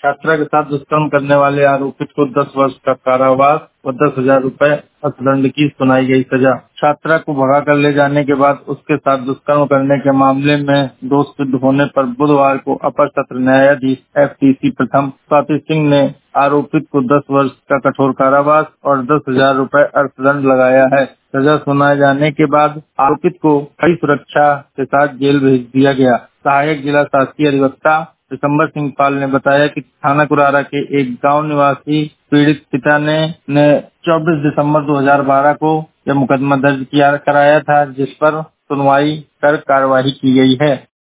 छात्रा के साथ दुष्कर्म करने वाले आरोपित को 10 वर्ष का कारावास व 10,000 रुपए अर्थदंड की सुनाई गई सजा। छात्रा को भगा कर ले जाने के बाद उसके साथ दुष्कर्म करने के मामले में दोष सिद्ध होने पर बुधवार को अपर सत्र न्यायाधीश FTC प्रथम स्वाति सिंह ने आरोपित को 10 वर्ष का कठोर कारावास और 10,000 रुपए अर्थदंड लगाया है। सजा सुनाए जाने के बाद आरोपित को कड़ी सुरक्षा के साथ जेल भेज दिया गया। सहायक जिला शासकीय अधिवक्ता दिसंबर सिंह पाल ने बताया कि थाना कुरारा के एक गांव निवासी पीड़ित पिता ने 24 दिसंबर 2012 को यह मुकदमा दर्ज कराया था, जिस पर सुनवाई कर कार्रवाई की गई है।